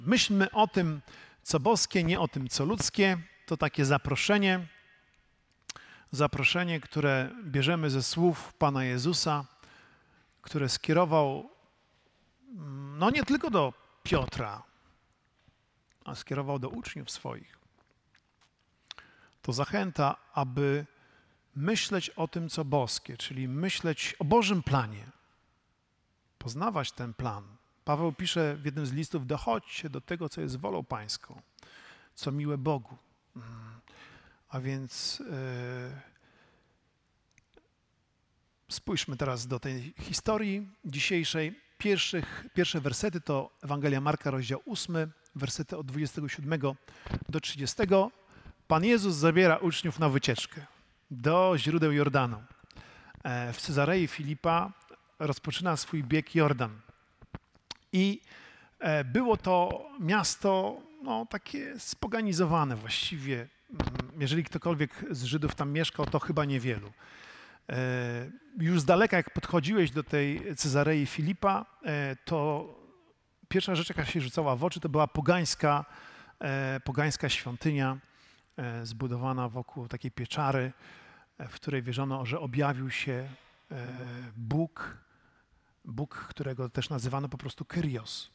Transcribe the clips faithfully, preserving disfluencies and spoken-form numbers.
Myślmy o tym, co boskie, nie o tym, co ludzkie. To takie zaproszenie, zaproszenie, które bierzemy ze słów Pana Jezusa, które skierował no nie tylko do Piotra, a skierował do uczniów swoich. To zachęta, aby myśleć o tym, co boskie, czyli myśleć o Bożym planie, poznawać ten plan. Paweł pisze w jednym z listów: dochodźcie do tego, co jest wolą pańską, co miłe Bogu. A więc yy, spójrzmy teraz do tej historii dzisiejszej. Pierwszych, pierwsze wersety to Ewangelia Marka, rozdział ósmy, wersety od dwudziestego siódmego do trzydziestego. Pan Jezus zabiera uczniów na wycieczkę do źródeł Jordanu. W Cezarei Filipa rozpoczyna swój bieg Jordan. I było to miasto no, takie spoganizowane właściwie. Jeżeli ktokolwiek z Żydów tam mieszkał, to chyba niewielu. Już z daleka, jak podchodziłeś do tej Cezarei Filipa, to pierwsza rzecz, jaka się rzucała w oczy, to była pogańska, pogańska świątynia zbudowana wokół takiej pieczary, w której wierzono, że objawił się Bóg, Bóg, którego też nazywano po prostu Kyrios.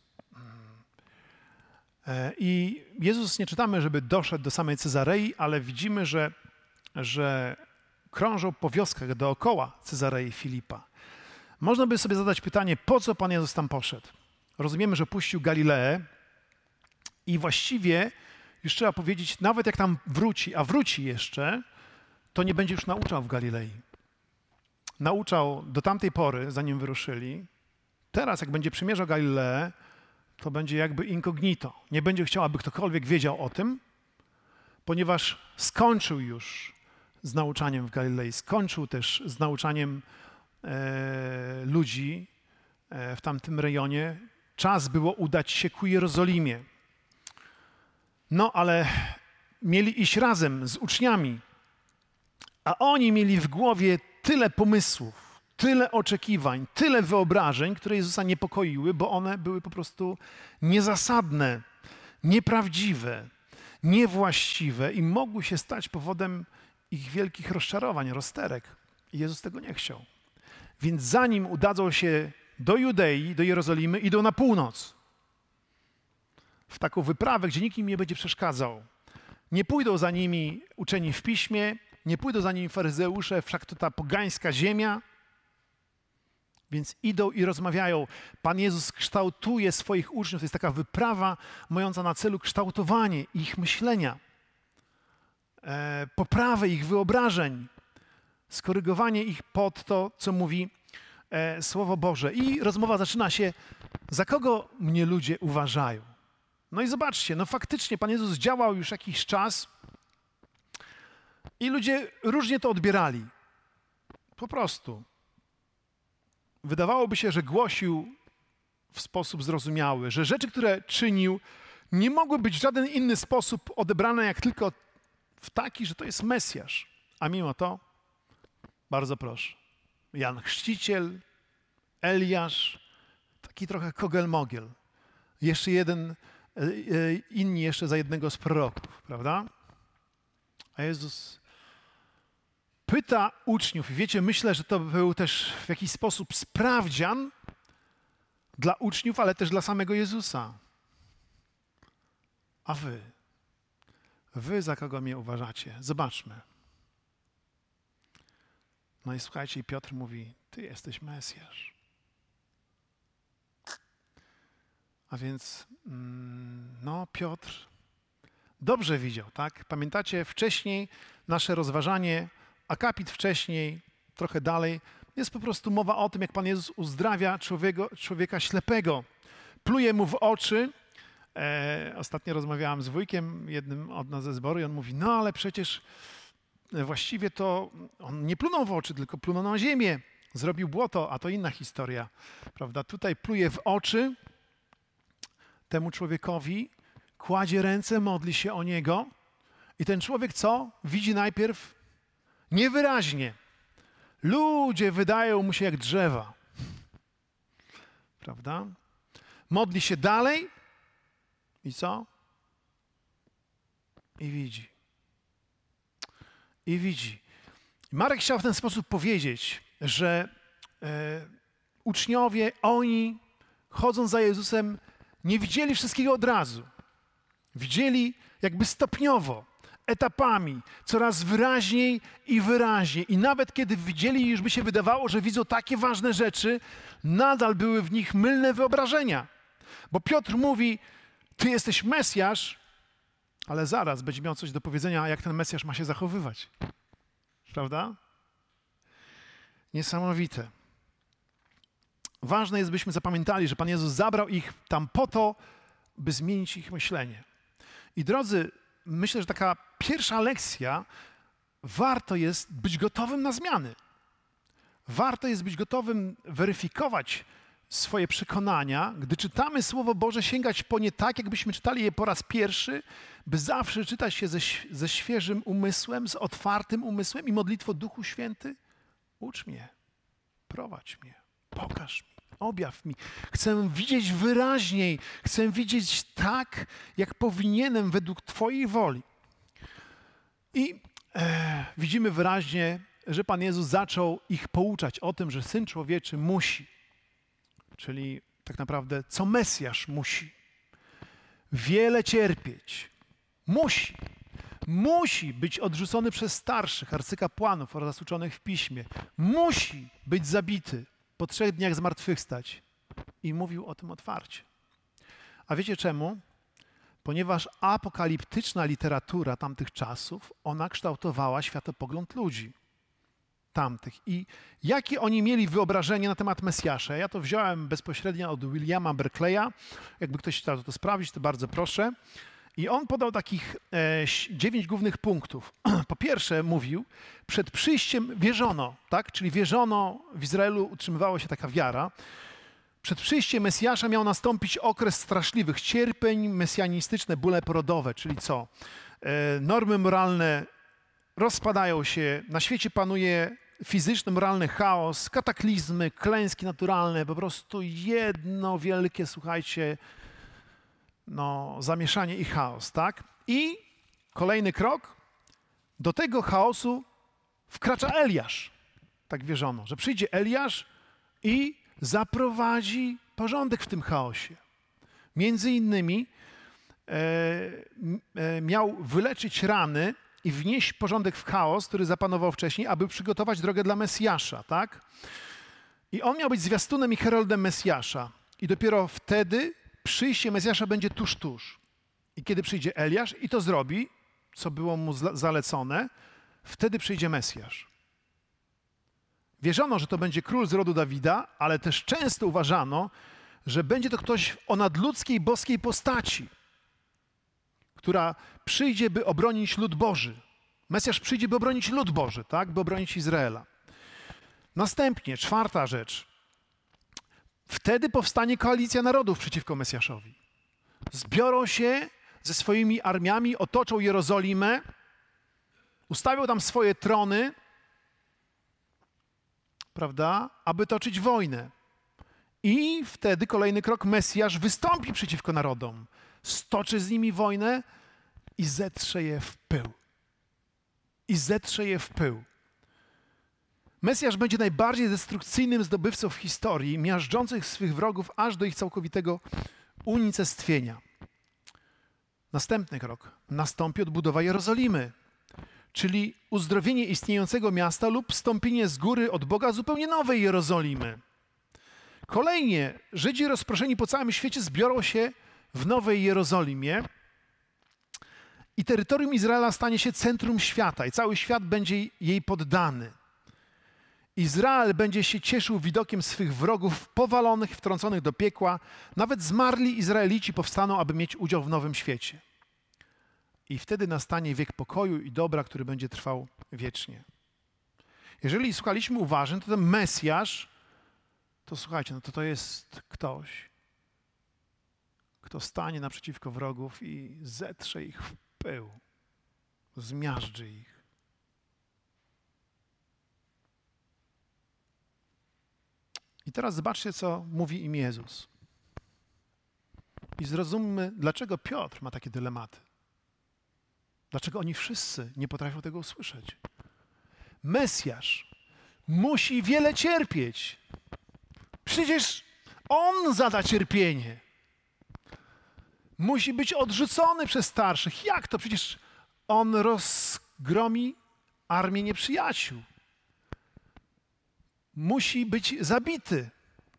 I Jezus, nie czytamy, żeby doszedł do samej Cezarei, ale widzimy, że, że krążą po wioskach dookoła Cezarei Filipa. Można by sobie zadać pytanie, po co Pan Jezus tam poszedł? Rozumiemy, że puścił Galileę i właściwie już trzeba powiedzieć, nawet jak tam wróci, a wróci jeszcze, to nie będzie już nauczał w Galilei. Nauczał do tamtej pory, zanim wyruszyli. Teraz, jak będzie przymierzał Galileę, to będzie jakby incognito. Nie będzie chciał, aby ktokolwiek wiedział o tym, ponieważ skończył już z nauczaniem w Galilei, skończył też z nauczaniem e, ludzi e, w tamtym rejonie. Czas było udać się ku Jerozolimie. No, ale mieli iść razem z uczniami, a oni mieli w głowie tyle pomysłów, tyle oczekiwań, tyle wyobrażeń, które Jezusa niepokoiły, bo one były po prostu niezasadne, nieprawdziwe, niewłaściwe i mogły się stać powodem ich wielkich rozczarowań, rozterek. I Jezus tego nie chciał. Więc zanim udadzą się do Judei, do Jerozolimy, idą na północ. W taką wyprawę, gdzie nikt im nie będzie przeszkadzał. Nie pójdą za nimi uczeni w piśmie, nie pójdą za nimi faryzeusze, wszak to ta pogańska ziemia. Więc idą i rozmawiają. Pan Jezus kształtuje swoich uczniów. To jest taka wyprawa mająca na celu kształtowanie ich myślenia, e, poprawę ich wyobrażeń, skorygowanie ich pod to, co mówi e, Słowo Boże. I rozmowa zaczyna się, za kogo mnie ludzie uważają? No i zobaczcie, no faktycznie Pan Jezus działał już jakiś czas i ludzie różnie to odbierali. Po prostu. Wydawałoby się, że głosił w sposób zrozumiały, że rzeczy, które czynił, nie mogły być w żaden inny sposób odebrane, jak tylko w taki, że to jest Mesjasz. A mimo to, bardzo proszę, Jan Chrzciciel, Eliasz, taki trochę kogel-mogiel. Jeszcze jeden, inni jeszcze za jednego z proroków, prawda? A Jezus pyta uczniów, i wiecie, myślę, że to był też w jakiś sposób sprawdzian dla uczniów, ale też dla samego Jezusa. A wy? Wy za kogo mnie uważacie? Zobaczmy. No i słuchajcie, Piotr mówi, ty jesteś Mesjasz. A więc, no Piotr dobrze widział, tak? Pamiętacie wcześniej nasze rozważanie, akapit wcześniej, trochę dalej, jest po prostu mowa o tym, jak Pan Jezus uzdrawia człowieka, człowieka ślepego. Pluje mu w oczy. E, ostatnio rozmawiałam z wujkiem, jednym od nas ze zboru, i on mówi, no ale przecież właściwie to on nie plunął w oczy, tylko plunął na ziemię. Zrobił błoto, a to inna historia, prawda? Tutaj pluje w oczy temu człowiekowi, kładzie ręce, modli się o niego i ten człowiek co? Widzi najpierw niewyraźnie. Ludzie wydają mu się jak drzewa. Prawda? Modli się dalej I co? I widzi. I widzi. Marek chciał w ten sposób powiedzieć, że e, uczniowie, oni chodząc za Jezusem, nie widzieli wszystkiego od razu. Widzieli jakby stopniowo, etapami, coraz wyraźniej i wyraźniej. I nawet kiedy widzieli, już by się wydawało, że widzą takie ważne rzeczy, nadal były w nich mylne wyobrażenia. Bo Piotr mówi, ty jesteś Mesjasz, ale zaraz będzie miał coś do powiedzenia, jak ten Mesjasz ma się zachowywać. Prawda? Niesamowite. Ważne jest, byśmy zapamiętali, że Pan Jezus zabrał ich tam po to, by zmienić ich myślenie. I drodzy, myślę, że taka pierwsza lekcja, warto jest być gotowym na zmiany. Warto jest być gotowym weryfikować swoje przekonania, gdy czytamy Słowo Boże, sięgać po nie tak, jakbyśmy czytali je po raz pierwszy, by zawsze czytać je ze, ze świeżym umysłem, z otwartym umysłem i modlitwo Duchu Święty. Ucz mnie, prowadź mnie, pokaż mi, objaw mi. Chcę widzieć wyraźniej, chcę widzieć tak, jak powinienem według Twojej woli. I e, widzimy wyraźnie, że Pan Jezus zaczął ich pouczać o tym, że Syn Człowieczy musi, czyli tak naprawdę co Mesjasz musi, wiele cierpieć, musi, musi być odrzucony przez starszych, arcykapłanów oraz uczonych w Piśmie, musi być zabity, po trzech dniach zmartwychwstać. I mówił o tym otwarcie. A wiecie czemu? Ponieważ apokaliptyczna literatura tamtych czasów, ona kształtowała światopogląd ludzi tamtych. I jakie oni mieli wyobrażenie na temat Mesjasza? Ja to wziąłem bezpośrednio od Williama Berkeleya. Jakby ktoś chciał to sprawdzić, to bardzo proszę. I on podał takich e, dziewięć głównych punktów. Po pierwsze mówił, przed przyjściem wierzono, tak? Czyli wierzono, w Izraelu utrzymywała się taka wiara. Przed przyjściem Mesjasza miał nastąpić okres straszliwych cierpień, mesjanistyczne bóle porodowe, czyli co? E, normy moralne rozpadają się, na świecie panuje fizyczny, moralny chaos, kataklizmy, klęski naturalne, po prostu jedno wielkie, słuchajcie, no, zamieszanie i chaos, tak? I kolejny krok, do tego chaosu wkracza Eliasz. Tak wierzono, że przyjdzie Eliasz i zaprowadzi porządek w tym chaosie. Między innymi e, e, miał wyleczyć rany i wnieść porządek w chaos, który zapanował wcześniej, aby przygotować drogę dla Mesjasza, tak? I on miał być zwiastunem i heroldem Mesjasza. I dopiero wtedy przyjście Mesjasza będzie tuż, tuż. I kiedy przyjdzie Eliasz i to zrobi, co było mu zalecone, wtedy przyjdzie Mesjasz. Wierzono, że to będzie król z rodu Dawida, ale też często uważano, że będzie to ktoś o nadludzkiej, boskiej postaci, która przyjdzie, by obronić lud Boży. Mesjasz przyjdzie, by obronić lud Boży, tak? By obronić Izraela. Następnie, czwarta rzecz. Wtedy powstanie koalicja narodów przeciwko Mesjaszowi. Zbiorą się ze swoimi armiami, otoczą Jerozolimę, ustawią tam swoje trony, prawda, aby toczyć wojnę. I wtedy kolejny krok, Mesjasz wystąpi przeciwko narodom, stoczy z nimi wojnę i zetrze je w pył. I zetrze je w pył. Mesjasz będzie najbardziej destrukcyjnym zdobywcą w historii, miażdżących swych wrogów aż do ich całkowitego unicestwienia. Następny krok. Nastąpi odbudowa Jerozolimy, czyli uzdrowienie istniejącego miasta lub wstąpienie z góry od Boga zupełnie nowej Jerozolimy. Kolejnie Żydzi rozproszeni po całym świecie zbiorą się w Nowej Jerozolimie i terytorium Izraela stanie się centrum świata i cały świat będzie jej poddany. Izrael będzie się cieszył widokiem swych wrogów powalonych, wtrąconych do piekła. Nawet zmarli Izraelici powstaną, aby mieć udział w nowym świecie. I wtedy nastanie wiek pokoju i dobra, który będzie trwał wiecznie. Jeżeli słuchaliśmy uważnie, to ten Mesjasz, to słuchajcie, no to to jest ktoś, kto stanie naprzeciwko wrogów i zetrze ich w pył, zmiażdży ich. I teraz zobaczcie, co mówi im Jezus. I zrozummy, dlaczego Piotr ma takie dylematy. Dlaczego oni wszyscy nie potrafią tego usłyszeć. Mesjasz musi wiele cierpieć. Przecież on zada cierpienie. Musi być odrzucony przez starszych. Jak to? Przecież on rozgromi armię nieprzyjaciół. Musi być zabity.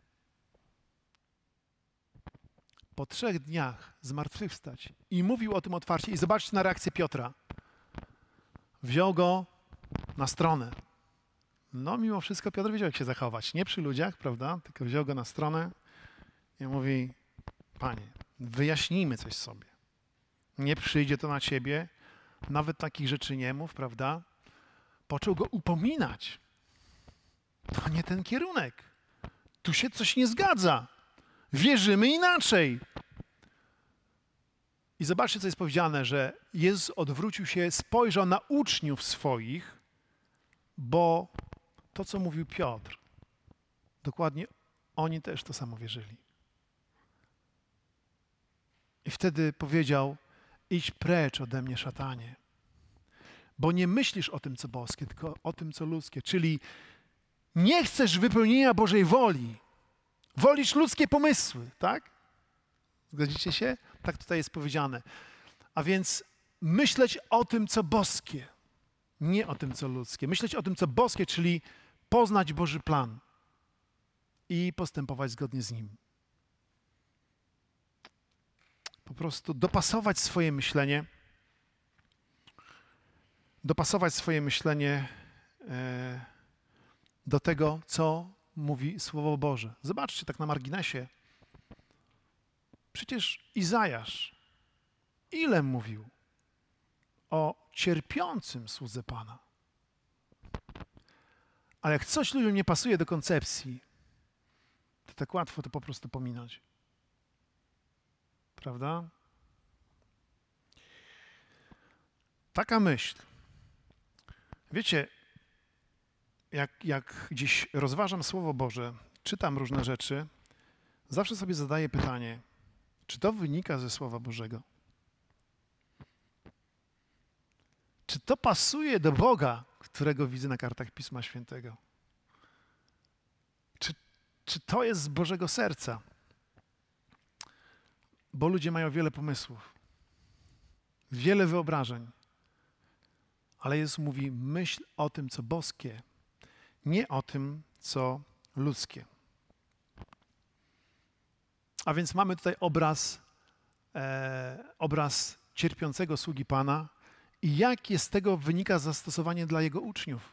Po trzech dniach zmartwychwstać. I mówił o tym otwarcie. I zobaczcie na reakcję Piotra. Wziął go na stronę. No mimo wszystko Piotr wiedział, jak się zachować. Nie przy ludziach, prawda? Tylko wziął go na stronę i mówi: Panie, wyjaśnijmy coś sobie. Nie przyjdzie to na ciebie. Nawet takich rzeczy nie mów, prawda? Począł go upominać. To nie ten kierunek. Tu się coś nie zgadza. Wierzymy inaczej. I zobaczcie, co jest powiedziane, że Jezus odwrócił się, spojrzał na uczniów swoich, bo to, co mówił Piotr, dokładnie oni też to samo wierzyli. I wtedy powiedział: idź precz ode mnie, szatanie, bo nie myślisz o tym, co boskie, tylko o tym, co ludzkie. Czyli nie chcesz wypełnienia Bożej woli. Wolisz ludzkie pomysły, tak? Zgodzicie się? Tak tutaj jest powiedziane. A więc myśleć o tym, co boskie, nie o tym, co ludzkie. Myśleć o tym, co boskie, czyli poznać Boży plan i postępować zgodnie z nim. Po prostu dopasować swoje myślenie, dopasować swoje myślenie e, do tego, co mówi Słowo Boże. Zobaczcie tak na marginesie. Przecież Izajasz ile mówił o cierpiącym słudze Pana. Ale jak coś ludziom nie pasuje do koncepcji, to tak łatwo to po prostu pominąć. Prawda? Taka myśl. Wiecie, jak, jak gdzieś rozważam Słowo Boże, czytam różne rzeczy, zawsze sobie zadaję pytanie, czy to wynika ze Słowa Bożego? Czy to pasuje do Boga, którego widzę na kartach Pisma Świętego? Czy, czy to jest z Bożego serca? Bo ludzie mają wiele pomysłów, wiele wyobrażeń. Ale Jezus mówi: myśl o tym, co boskie, nie o tym, co ludzkie. A więc mamy tutaj obraz, e, obraz cierpiącego sługi Pana i jakie z tego wynika zastosowanie dla Jego uczniów.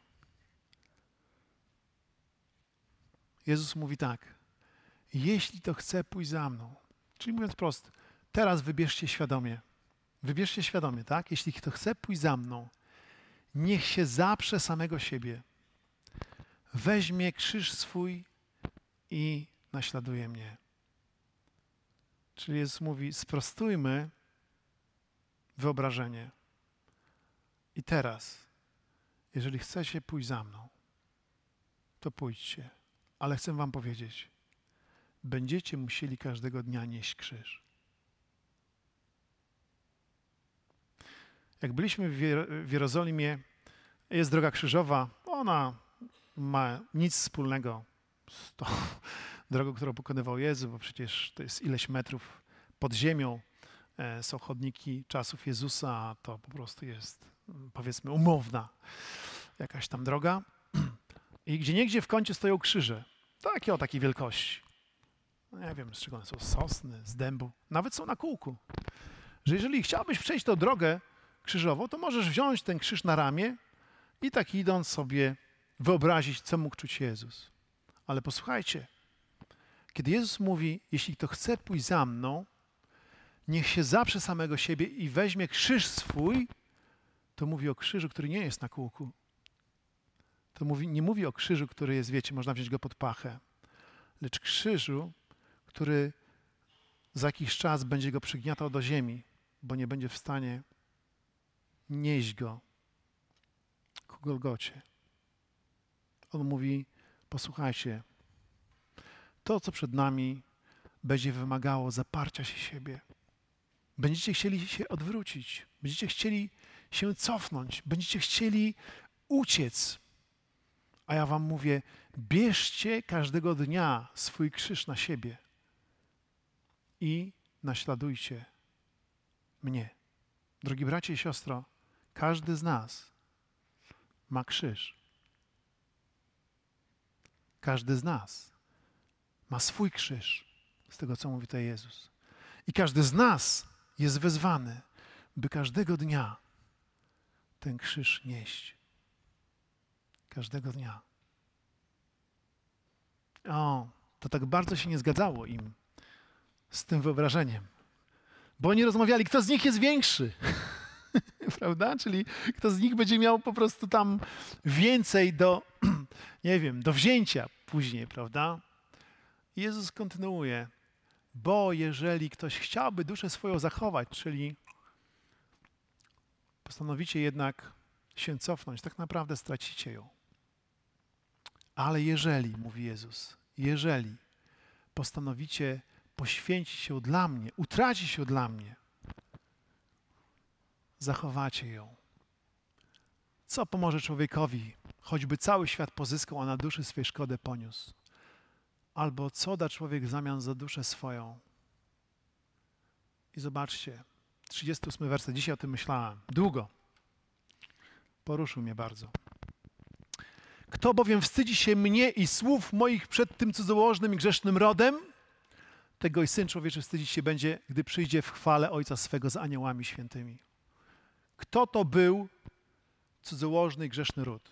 Jezus mówi tak: jeśli to chce, pójść za mną. Czyli mówiąc prosto, teraz wybierzcie świadomie. Wybierzcie świadomie, tak? Jeśli kto chce pójść za mną, niech się zaprze samego siebie, weźmie krzyż swój i naśladuje mnie. Czyli Jezus mówi: sprostujmy wyobrażenie. I teraz, jeżeli chcecie pójść za mną, to pójdźcie. Ale chcę wam powiedzieć, będziecie musieli każdego dnia nieść krzyż. Jak byliśmy w, Jer- w Jerozolimie, jest droga krzyżowa, ona ma nic wspólnego z tą drogą, którą pokonywał Jezus, bo przecież to jest ileś metrów pod ziemią, e, są chodniki czasów Jezusa, a to po prostu jest, powiedzmy, umowna jakaś tam droga. I gdzieniegdzie w kącie stoją krzyże, takie o takiej wielkości. Nie wiem, z czego one są, z sosny, z dębu, nawet są na kółku. Że jeżeli chciałbyś przejść tę drogę krzyżową, to możesz wziąć ten krzyż na ramię i tak idąc sobie wyobrazić, co mógł czuć Jezus. Ale posłuchajcie, kiedy Jezus mówi: jeśli kto chce pójść za mną, niech się zaprze samego siebie i weźmie krzyż swój, to mówi o krzyżu, który nie jest na kółku. To mówi, nie mówi o krzyżu, który jest, wiecie, można wziąć go pod pachę, lecz krzyżu, który za jakiś czas będzie go przygniatał do ziemi, bo nie będzie w stanie nieść go ku Golgocie. On mówi: posłuchajcie, to, co przed nami, będzie wymagało zaparcia się siebie. Będziecie chcieli się odwrócić, będziecie chcieli się cofnąć, będziecie chcieli uciec. A ja wam mówię, bierzcie każdego dnia swój krzyż na siebie i naśladujcie mnie. Drogi bracie i siostro, każdy z nas ma krzyż. Każdy z nas ma swój krzyż, z tego co mówi tutaj Jezus. I każdy z nas jest wezwany, by każdego dnia ten krzyż nieść. Każdego dnia. O, to tak bardzo się nie zgadzało im z tym wyobrażeniem. Bo oni rozmawiali, kto z nich jest większy. Prawda? Czyli kto z nich będzie miał po prostu tam więcej do, nie wiem, do wzięcia później, prawda? I Jezus kontynuuje. Bo jeżeli ktoś chciałby duszę swoją zachować, czyli postanowicie jednak się cofnąć, tak naprawdę stracicie ją. Ale jeżeli, mówi Jezus, jeżeli postanowicie poświęcić się dla mnie, utracić się dla mnie, zachowacie ją. Co pomoże człowiekowi, choćby cały świat pozyskał, a na duszy swej szkodę poniósł? Albo co da człowiek w zamian za duszę swoją? I zobaczcie, trzydziesty ósmy werset, dzisiaj o tym myślałem, długo. Poruszył mnie bardzo. Kto bowiem wstydzi się mnie i słów moich przed tym cudzołożnym i grzesznym rodem, tego i Syn Człowieczy wstydzić się będzie, gdy przyjdzie w chwale Ojca swego z aniołami świętymi. Kto to był cudzołożny i grzeszny ród?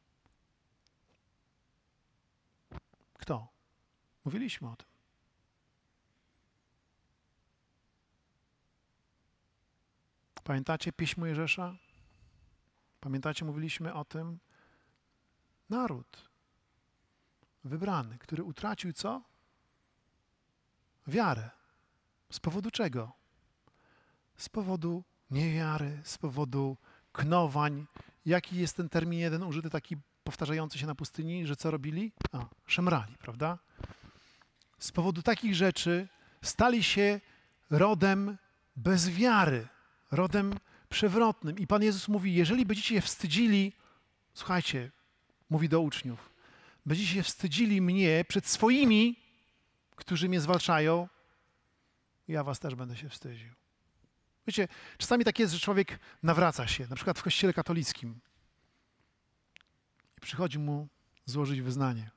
Kto? Mówiliśmy o tym. Pamiętacie Pieśń Mojżesza? Pamiętacie, mówiliśmy o tym? Naród wybrany, który utracił co? Wiarę. Z powodu czego? Z powodu niewiary, z powodu knowań. Jaki jest ten termin jeden użyty, taki powtarzający się na pustyni, że co robili? A, szemrali, prawda? Z powodu takich rzeczy stali się rodem bez wiary, rodem przewrotnym. I Pan Jezus mówi, jeżeli będziecie się wstydzili, słuchajcie, mówi do uczniów, będziecie się wstydzili mnie przed swoimi, którzy mnie zwalczają, ja was też będę się wstydził. Wiecie, czasami tak jest, że człowiek nawraca się, na przykład w kościele katolickim i przychodzi mu złożyć wyznanie.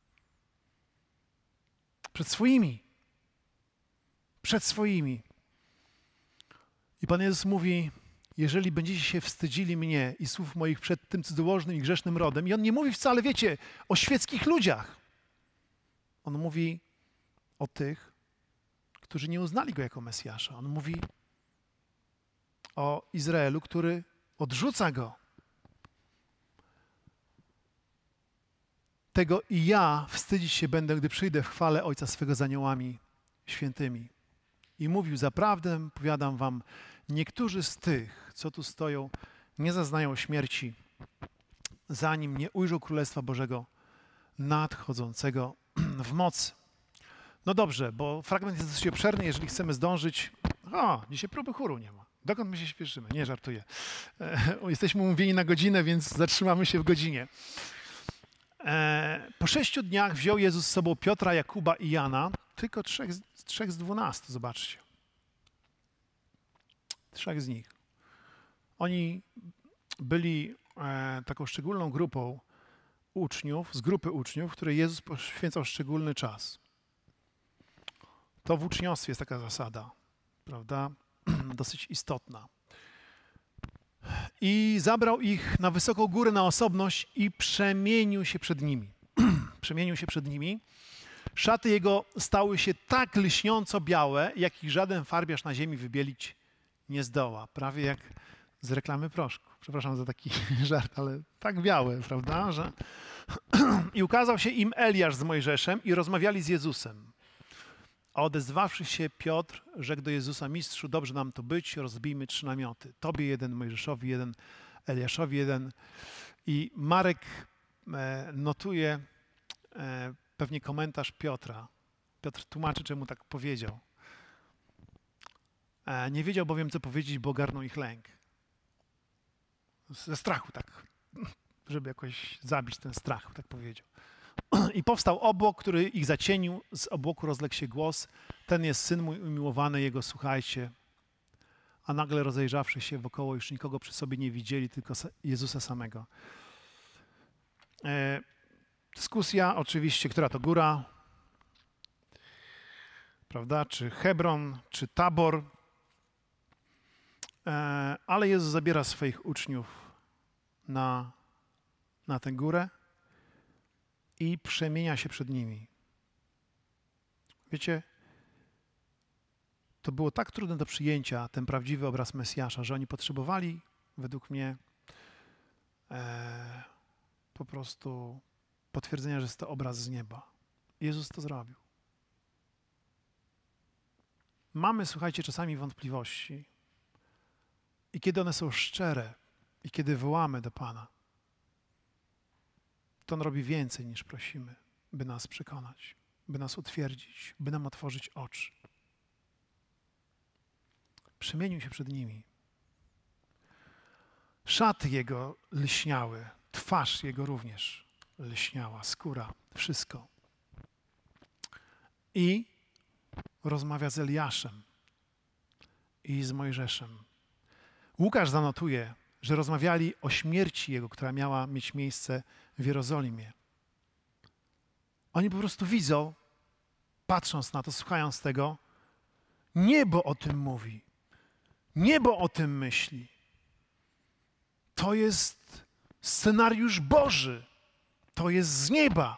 Przed swoimi. Przed swoimi. I Pan Jezus mówi, jeżeli będziecie się wstydzili mnie i słów moich przed tym cudzołożnym i grzesznym rodem, i On nie mówi wcale, wiecie, o świeckich ludziach. On mówi o tych, którzy nie uznali Go jako Mesjasza. On mówi o Izraelu, który odrzuca Go. Tego i ja wstydzić się będę, gdy przyjdę w chwale Ojca swego z aniołami świętymi. I mówił, zaprawdę powiadam wam, niektórzy z tych, co tu stoją, nie zaznają śmierci, zanim nie ujrzą Królestwa Bożego nadchodzącego w mocy. No dobrze, bo fragment jest dosyć obszerny, jeżeli chcemy zdążyć. O, dzisiaj próby chóru nie ma. Dokąd my się śpieszymy? Nie, żartuję. E, jesteśmy umówieni na godzinę, więc zatrzymamy się w godzinie. E, po sześciu dniach wziął Jezus z sobą Piotra, Jakuba i Jana, tylko trzech, trzech z dwunastu, zobaczcie. Trzech z nich. Oni byli e, taką szczególną grupą uczniów, z grupy uczniów, której Jezus poświęcał szczególny czas. To w uczniostwie jest taka zasada, prawda? Dosyć istotna. I zabrał ich na wysoką górę, na osobność i przemienił się przed nimi. Przemienił się przed nimi. Szaty jego stały się tak lśniąco białe, jakich żaden farbiarz na ziemi wybielić nie zdoła. Prawie jak z reklamy proszku. Przepraszam za taki żart, ale tak białe, prawda? Że... I ukazał się im Eliasz z Mojżeszem i rozmawiali z Jezusem. A odezwawszy się Piotr, rzekł do Jezusa, mistrzu, dobrze nam to być, rozbijmy trzy namioty. Tobie jeden, Mojżeszowi jeden, Eliaszowi jeden. I Marek e, notuje e, pewnie komentarz Piotra Piotr tłumaczy, czemu tak powiedział. E, nie wiedział bowiem, co powiedzieć, bo ogarnął ich lęk. Ze strachu tak, żeby jakoś zabić ten strach, tak powiedział. I powstał obłok, który ich zacienił, z obłoku rozległ się głos: ten jest Syn mój umiłowany, Jego słuchajcie. A nagle rozejrzawszy się wokoło, już nikogo przy sobie nie widzieli, tylko Jezusa samego. E, dyskusja oczywiście, która to góra, prawda, czy Hebron, czy Tabor, e, ale Jezus zabiera swoich uczniów na, na tę górę i przemienia się przed nimi. Wiecie, to było tak trudne do przyjęcia, ten prawdziwy obraz Mesjasza, że oni potrzebowali, według mnie, e, po prostu potwierdzenia, że jest to obraz z nieba. Jezus to zrobił. Mamy, słuchajcie, czasami wątpliwości i kiedy one są szczere i kiedy wołamy do Pana, to On robi więcej niż prosimy, by nas przekonać, by nas utwierdzić, by nam otworzyć oczy. Przemienił się przed nimi. Szaty Jego lśniały, twarz Jego również lśniała, skóra, wszystko. I rozmawia z Eliaszem i z Mojżeszem. Łukasz zanotuje, że rozmawiali o śmierci Jego, która miała mieć miejsce w Jerozolimie. Oni po prostu widzą, patrząc na to, słuchając tego, niebo o tym mówi. Niebo o tym myśli. To jest scenariusz Boży. To jest z nieba.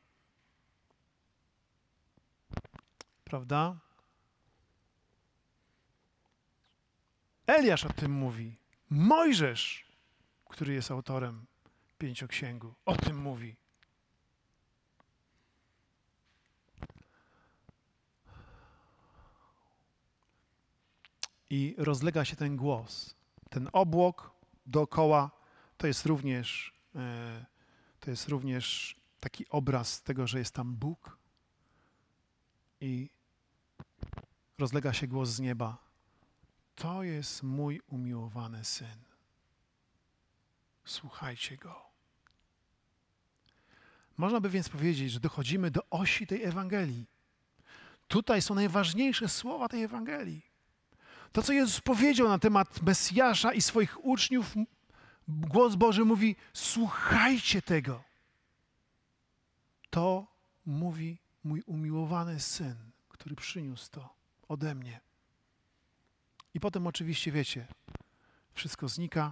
Prawda? Eliasz o tym mówi. Mojżesz, który jest autorem Pięcioksięgu, o tym mówi. I rozlega się ten głos. Ten obłok dookoła to jest również, e, to jest również taki obraz tego, że jest tam Bóg. I rozlega się głos z nieba. To jest mój umiłowany Syn. Słuchajcie Go. Można by więc powiedzieć, że dochodzimy do osi tej Ewangelii. Tutaj są najważniejsze słowa tej Ewangelii. To, co Jezus powiedział na temat Mesjasza i swoich uczniów, głos Boży mówi: słuchajcie tego. To mówi mój umiłowany Syn, który przyniósł to ode mnie. I potem oczywiście, wiecie, wszystko znika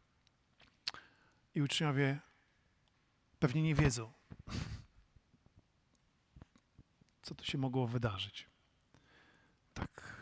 i uczniowie pewnie nie wiedzą, co tu się mogło wydarzyć. Tak.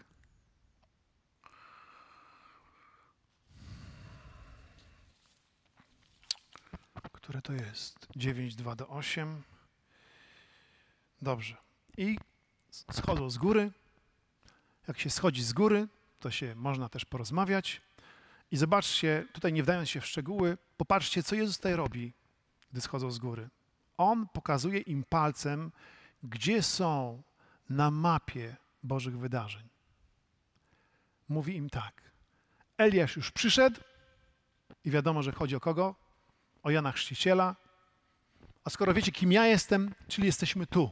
Które to jest? dziewięć, dwa do osiem. Dobrze. I schodzą z góry. Jak się schodzi z góry, to się można też porozmawiać. I zobaczcie, tutaj nie wdając się w szczegóły, popatrzcie, co Jezus tutaj robi, gdy schodzą z góry. On pokazuje im palcem, gdzie są na mapie Bożych wydarzeń. Mówi im tak. Eliasz już przyszedł i wiadomo, że chodzi o kogo? O Jana Chrzciciela. A skoro wiecie, kim ja jestem, czyli jesteśmy tu.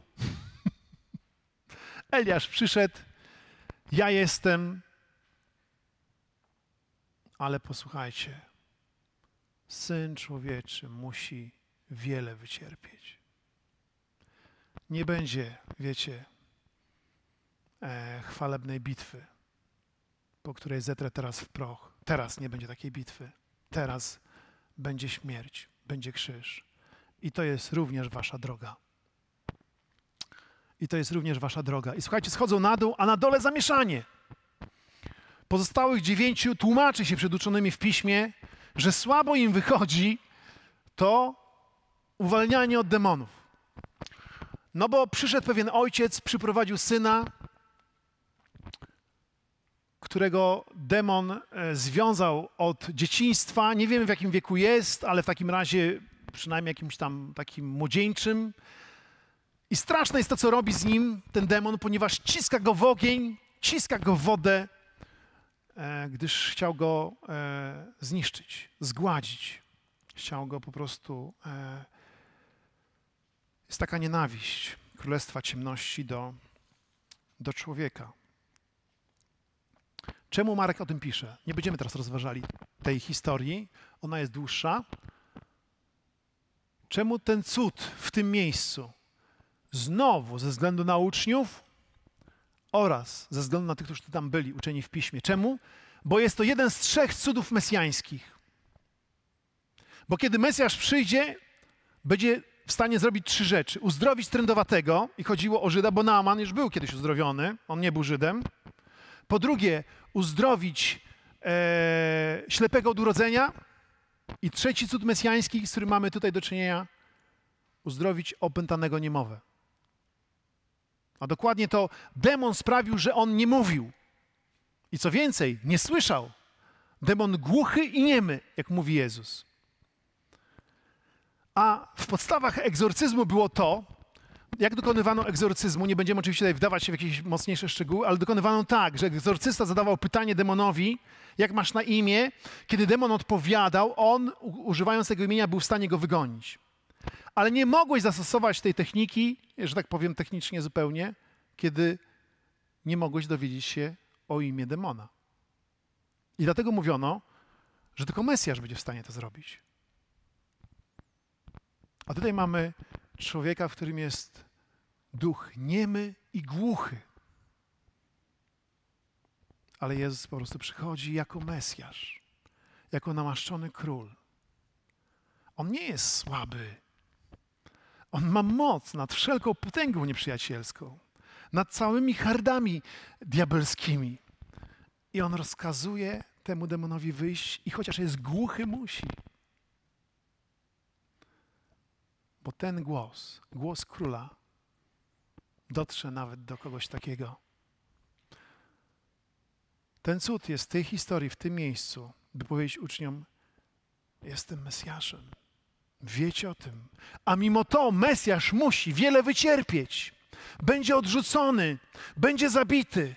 Eliasz przyszedł, ja jestem, ale posłuchajcie, Syn Człowieczy musi wiele wycierpieć. Nie będzie, wiecie, e, chwalebnej bitwy, po której zetrę teraz w proch. Teraz nie będzie takiej bitwy. Teraz będzie śmierć, będzie krzyż. I to jest również wasza droga. I to jest również wasza droga. I słuchajcie, schodzą na dół, a na dole zamieszanie. Pozostałych dziewięciu tłumaczy się przed uczonymi w piśmie, że słabo im wychodzi to uwalnianie od demonów. No bo przyszedł pewien ojciec, przyprowadził syna, którego demon związał od dzieciństwa. Nie wiemy, w jakim wieku jest, ale w takim razie przynajmniej jakimś tam takim młodzieńczym. I straszne jest to, co robi z nim ten demon, ponieważ ciska go w ogień, ciska go w wodę, e, gdyż chciał go e, zniszczyć, zgładzić. Chciał go po prostu... E, jest taka nienawiść Królestwa Ciemności do, do człowieka. Czemu Marek o tym pisze? Nie będziemy teraz rozważali tej historii, ona jest dłuższa. Czemu ten cud w tym miejscu? Znowu ze względu na uczniów oraz ze względu na tych, którzy tam byli, uczeni w Piśmie. Czemu? Bo jest to jeden z trzech cudów mesjańskich. Bo kiedy Mesjasz przyjdzie, będzie w stanie zrobić trzy rzeczy. Uzdrowić trędowatego, i chodziło o Żyda, bo Naaman już był kiedyś uzdrowiony, on nie był Żydem. Po drugie, uzdrowić e, ślepego od urodzenia. I trzeci cud mesjański, z którym mamy tutaj do czynienia, uzdrowić opętanego niemowę. A dokładnie to demon sprawił, że on nie mówił. I co więcej, nie słyszał. Demon głuchy i niemy, jak mówi Jezus. A w podstawach egzorcyzmu było to, jak dokonywano egzorcyzmu, nie będziemy oczywiście tutaj wdawać się w jakieś mocniejsze szczegóły, ale dokonywano tak, że egzorcysta zadawał pytanie demonowi, jak masz na imię. Kiedy demon odpowiadał, on, używając tego imienia, był w stanie go wygonić. Ale nie mogłeś zastosować tej techniki, że tak powiem technicznie zupełnie, kiedy nie mogłeś dowiedzieć się o imię demona. I dlatego mówiono, że tylko Mesjasz będzie w stanie to zrobić. A tutaj mamy człowieka, w którym jest duch niemy i głuchy. Ale Jezus po prostu przychodzi jako Mesjasz, jako namaszczony król. On nie jest słaby. On ma moc nad wszelką potęgą nieprzyjacielską, nad całymi hardami diabelskimi. I on rozkazuje temu demonowi wyjść i chociaż jest głuchy, musi. Bo ten głos, głos króla, dotrze nawet do kogoś takiego. Ten cud jest w tej historii, w tym miejscu, by powiedzieć uczniom, jestem Mesjaszem. Wiecie o tym. A mimo to Mesjasz musi wiele wycierpieć. Będzie odrzucony, będzie zabity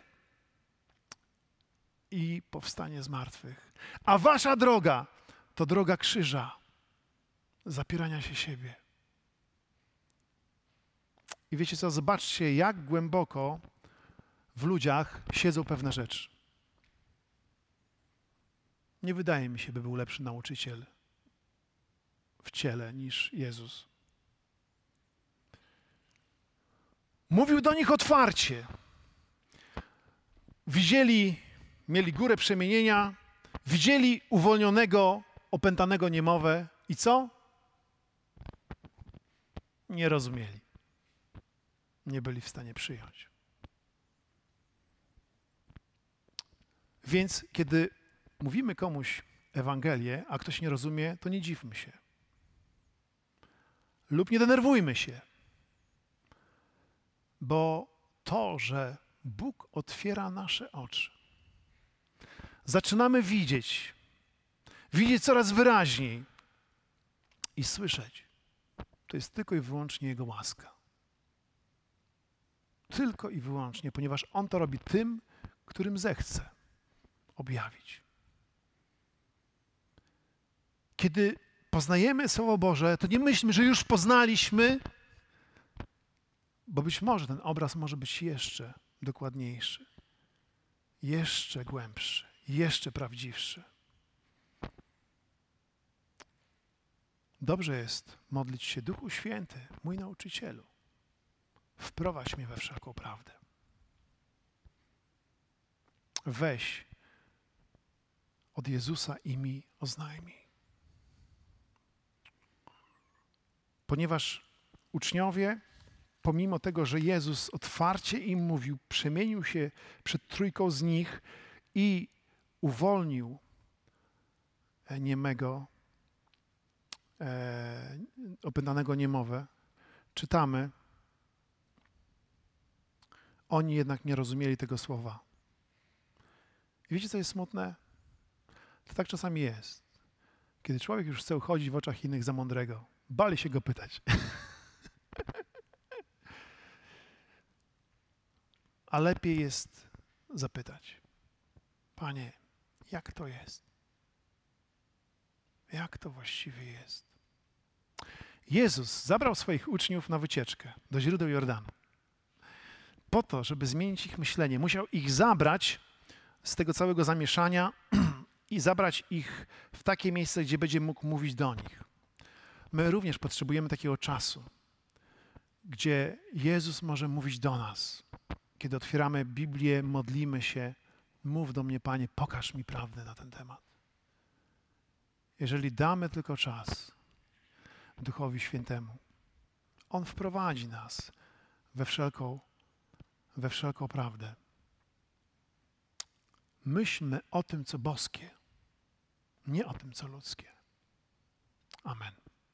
i powstanie z martwych. A wasza droga to droga krzyża, zapierania się siebie. I wiecie co, zobaczcie, jak głęboko w ludziach siedzą pewne rzeczy. Nie wydaje mi się, by był lepszy nauczyciel w ciele niż Jezus. Mówił do nich otwarcie. Widzieli, mieli górę przemienienia, widzieli uwolnionego, opętanego niemowę i co? Nie rozumieli. Nie byli w stanie przyjąć. Więc kiedy mówimy komuś Ewangelię, a ktoś nie rozumie, to nie dziwmy się. Lub nie denerwujmy się. Bo to, że Bóg otwiera nasze oczy, zaczynamy widzieć, widzieć coraz wyraźniej i słyszeć, to jest tylko i wyłącznie Jego łaska. Tylko i wyłącznie, ponieważ On to robi tym, którym zechce objawić. Kiedy poznajemy Słowo Boże, to nie myślmy, że już poznaliśmy, bo być może ten obraz może być jeszcze dokładniejszy, jeszcze głębszy, jeszcze prawdziwszy. Dobrze jest modlić się: Duchu Święty, mój nauczycielu, wprowadź mnie we wszelką prawdę. Weź od Jezusa i mi oznajmij. Ponieważ uczniowie, pomimo tego, że Jezus otwarcie im mówił, przemienił się przed trójką z nich i uwolnił niemego, e, opętanego niemowę, czytamy, oni jednak nie rozumieli tego słowa. I wiecie, co jest smutne? To tak czasami jest. Kiedy człowiek już chce uchodzić w oczach innych za mądrego, bali się go pytać. a lepiej jest zapytać: Panie, jak to jest? Jak to właściwie jest? Jezus zabrał swoich uczniów na wycieczkę do źródeł Jordanu. Po to, żeby zmienić ich myślenie, musiał ich zabrać z tego całego zamieszania i zabrać ich w takie miejsce, gdzie będzie mógł mówić do nich. My również potrzebujemy takiego czasu, gdzie Jezus może mówić do nas. Kiedy otwieramy Biblię, modlimy się: mów do mnie, Panie, pokaż mi prawdę na ten temat. Jeżeli damy tylko czas Duchowi Świętemu, On wprowadzi nas we wszelką, we wszelką prawdę. Myślmy o tym, co boskie, nie o tym, co ludzkie. Amen.